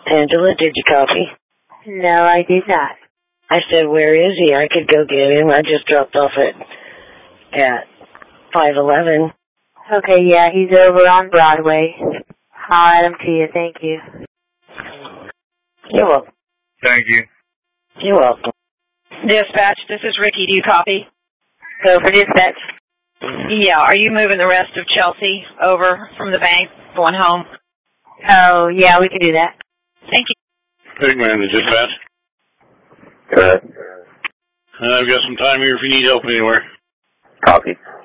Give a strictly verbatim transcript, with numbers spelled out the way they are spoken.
Angela, did you copy? No, I did not. I said, where is he? I could go get him. I just dropped off at, at five eleven. Okay, yeah, he's over on Broadway. I'll add him to you. Thank you. You're welcome. Thank you. You're welcome. Dispatch, this is Ricky. Do you copy? Go for dispatch. Yeah, are you moving the rest of Chelsea over from the bank, going home? Oh, yeah, we can do that. Thank you. Big man, the dispatch. Good. Uh, I've got some time here if you need help anywhere. Copy.